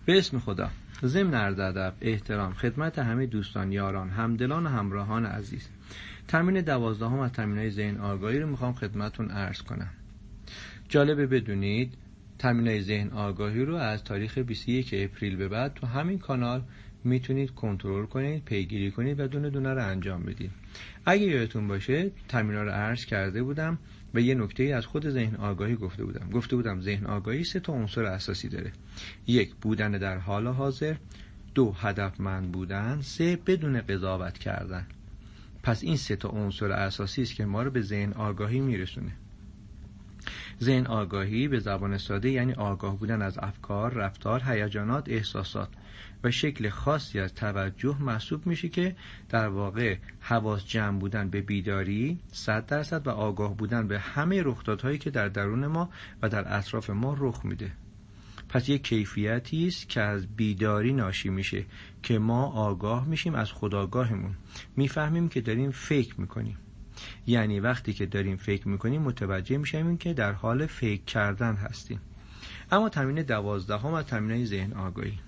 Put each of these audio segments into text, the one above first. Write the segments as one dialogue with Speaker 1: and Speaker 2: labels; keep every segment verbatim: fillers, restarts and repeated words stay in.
Speaker 1: به اسم خدا. ضمن عرض ادب، احترام، خدمت همه دوستان، یاران، همدلان و همراهان عزیز، تمرین دوازدهم از تمرین‌های ذهن آگاهی رو میخوام خدمتتون عرض کنم. جالبه بدونید تمرین‌های ذهن آگاهی رو از تاریخ بیست و یک اپریل به بعد تو همین کانال میتونید کنترل کنید، پیگیری کنید و دونه دونه رو انجام بدید. اگه یادتون باشه تمرین‌ها رو عرض کرده بودم و یه نکته‌ای از خود ذهن آگاهی گفته بودم. گفته بودم ذهن آگاهی سه تا عنصر اساسی داره. یک، بودن در حال حاضر. دو، هدفمند بودن. سه، بدون قضاوت کردن. پس این سه تا عنصر اساسی است که ما رو به ذهن آگاهی میرسونه. ذهن آگاهی به زبان ساده یعنی آگاه بودن از افکار، رفتار، هیجانات، احساسات و شکل خاصی از توجه محسوب میشه که در واقع حواس جمع بودن به بیداری صد درصد و آگاه بودن به همه رخدادهایی که در درون ما و در اطراف ما رخ میده. پس یک کیفیتی است که از بیداری ناشی میشه که ما آگاه میشیم از خودآگاهمون، میفهمیم که داریم فکر میکنیم. یعنی وقتی که داریم فکر میکنیم متوجه میشیم که در حال فکر کردن هستیم. اما تمرین دوازدهم از تمرین‌های ذهن آگاهی.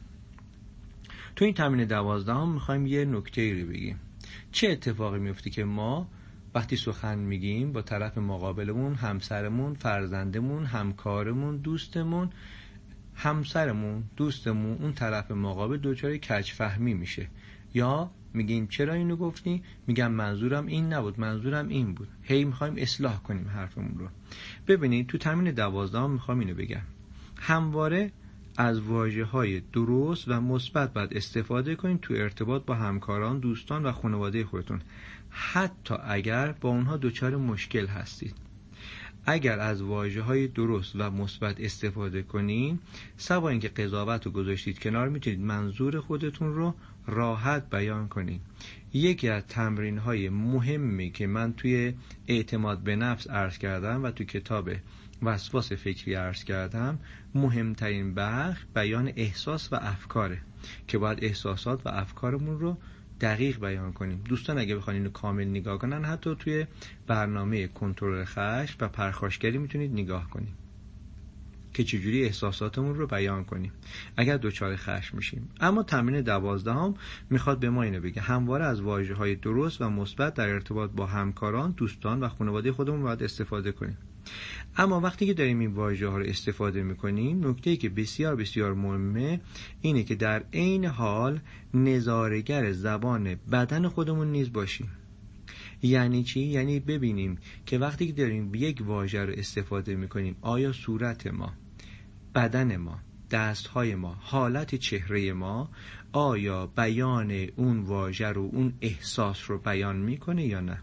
Speaker 1: تو این تمرین دوازدهم میخوایم یه نکته رو بگیم. چه اتفاقی میفته که ما وقتی سخن میگیم با طرف مقابلمون، همسرمون، فرزندمون، همکارمون، دوستمون، همسرمون، دوستمون، اون طرف مقابل دچار کج فهمی میشه، یا میگیم چرا اینو گفتی؟ میگم منظورم این نبود، منظورم این بود. هی میخوایم اصلاح کنیم حرفمون رو. ببینید تو تمرین دوازدهم میخوام اینو بگم. همواره از واژه‌های درست و مثبت باید استفاده کنید تو ارتباط با همکاران، دوستان و خانواده خودتون، حتی اگر با اونها دچار مشکل هستید. اگر از واژه‌های درست و مثبت استفاده کنید، سوا اینکه قضاوت رو گذاشتید کنار، میتونید منظور خودتون رو راحت بیان کنید. یکی از تمرین‌های مهمی که من توی اعتماد به نفس عرض کردم و توی کتاب وسواس فکری عرض کردم، مهمترین بخش بیان احساس و افکاره که باید احساسات و افکارمون رو دقیق بیان کنیم. دوستان اگه بخواین اینو کامل نگاه کنن، حتی توی برنامه کنترل خشم و پرخاشگری میتونید نگاه کنید که چجوری احساساتمون رو بیان کنیم اگر دچار خشم میشیم. اما تمرین دوازدهم میخواد به ما اینو بگه همواره از واژه‌های درست و مثبت در ارتباط با همکاران، دوستان و خانواده خودمون باید استفاده کنیم. اما وقتی که داریم این واژه‌ها رو استفاده می‌کنیم، نکته‌ای که بسیار بسیار مهمه اینه که در عین حال نظاره‌گر زبان بدن خودمون نیز باشیم. یعنی چی؟ یعنی ببینیم که وقتی که داریم یک واژه رو استفاده می‌کنیم، آیا صورت ما، بدن ما، دست‌های ما، حالت چهره ما آیا بیان اون واژه رو، اون احساس رو بیان می‌کنه یا نه؟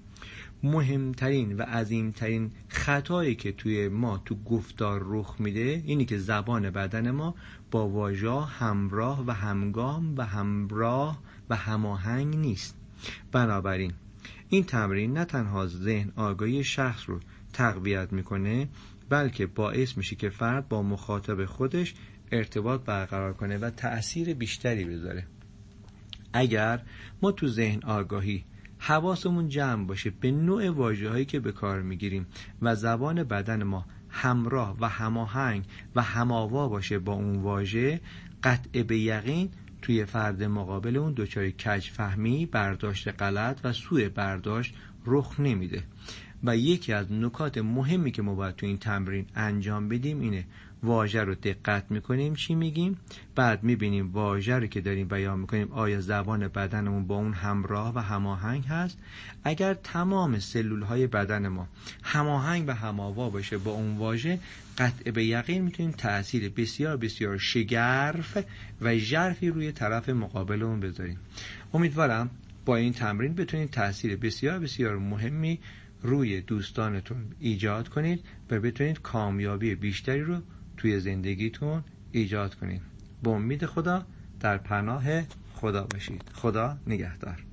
Speaker 1: مهمترین و عظیمترین خطایی که توی ما تو گفتار رخ میده اینی که زبان بدن ما با واژه همراه و همگام و همراه و هماهنگ نیست. بنابراین این تمرین نه تنها ذهن آگاهی شخص رو تقویت میکنه، بلکه باعث میشه که فرد با مخاطب خودش ارتباط برقرار کنه و تأثیر بیشتری بذاره. اگر ما تو ذهن آگاهی حواسمون جمع باشه به نوع واژه‌هایی که به کار میگیریم و زبان بدن ما همراه و هماهنگ و هماوا باشه با اون واژه، قطع به یقین توی فرد مقابل اون دچار کج فهمی، برداشت غلط و سوء برداشت رخ نمیده. و یکی از نکات مهمی که ما باید تو این تمرین انجام بدیم اینه واژه رو دقت میکنیم چی میگیم، بعد میبینیم واژه رو که داریم بیان میکنیم آیا زبان بدنمون با اون همراه و هماهنگ هست. اگر تمام سلول های بدن ما هماهنگ و هماوا باشه با اون واژه، قطع به یقین میتونیم تأثیر بسیار بسیار شگرف و ژرفی روی طرف مقابلمون بذاریم. امیدوارم با این تمرین بتونید تأثیر بسیار بسیار مهمی روی دوستانتون ایجاد کنید و بتونید کامیابی بیشتری رو توی زندگیتون ایجاد کنید. با امید خدا در پناه خدا باشید. خدا نگهدار.